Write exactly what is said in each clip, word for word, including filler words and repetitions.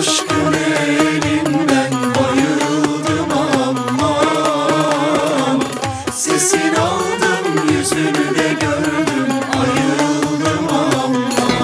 aşkın elinden bayıldım aman. Sesini aldım, yüzünü de gördüm, ayıldım aman.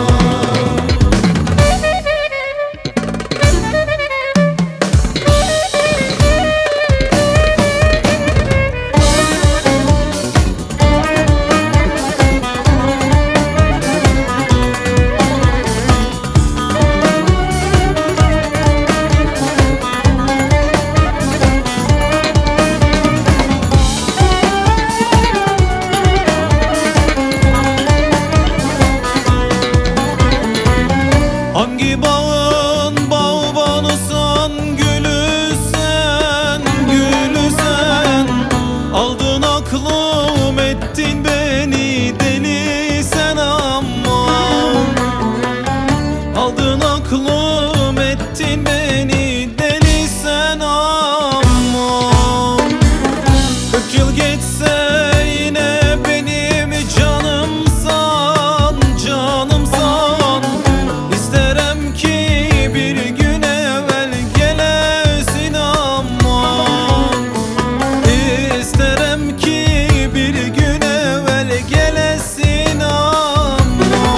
Hangi bağın bağbanısan, gülü sen, gülü sen. Aldın aklım, ettin beni deli sen aman. Aldın aklım, ettin beni deli sen aman. Kırk yıl geçse yine benim canımsan, canımsan. İsterim ki bir gün evvel gelesin aman. İsterim ki bir gün evvel gelesin aman.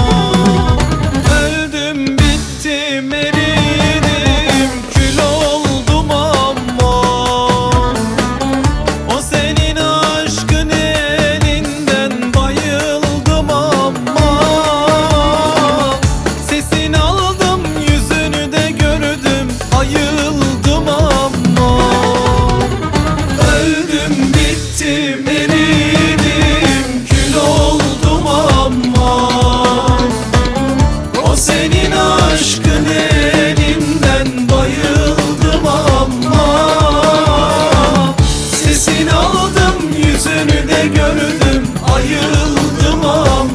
Öldüm bittim eridim, kül oldum aman. O senin aşkın elinden bayıldım aman. Sesini aldım, yüzünü de gördüm, ayıldım aman. Öldüm bittim eridim, kül oldum aman. O senin aşkın elinden bayıldım aman. Sesini aldım, yüzünü de gördüm, ayıldım aman.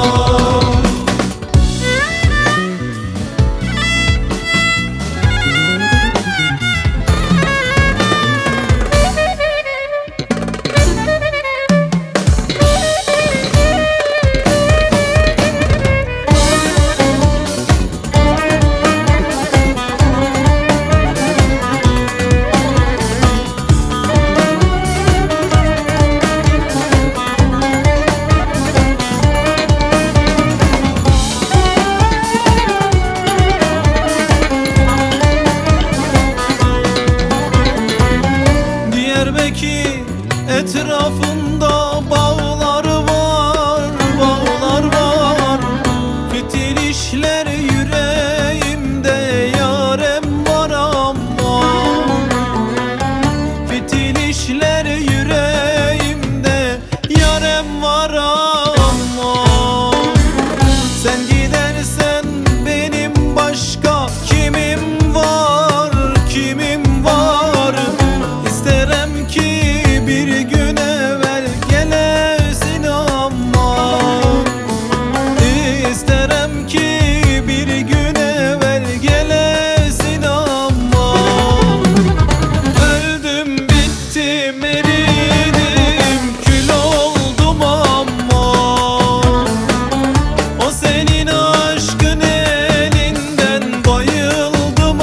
Diyarbakır etrafında bağlar var, bağlar var. Fitil işler yüreğimde, yarem var aman. Fitil işler yüreğimde, yarem var aman. Sen gidersen benim başka kimim var, kimim var. İsterim ki bir gün evvel gelesin aman. İsterim ki bir gün evvel gelesin aman. Öldüm bittim eridim, kül oldum aman. O senin aşkın elinden bayıldım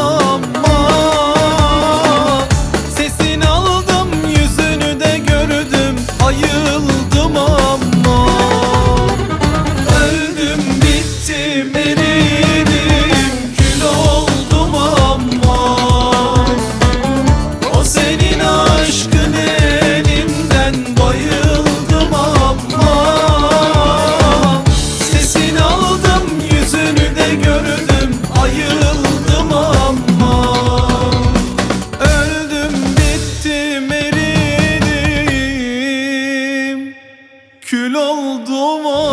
aman. Sesini aldım, yüzünü de gördüm, ayıldım aman. Öldüm bittim eridim, kül oldum aman. O senin aşkın elinden bayıldım aman. Sesini aldım, yüzünü de gördüm, ayıldım aman. Öldüm bittim eridim, kül oldum aman.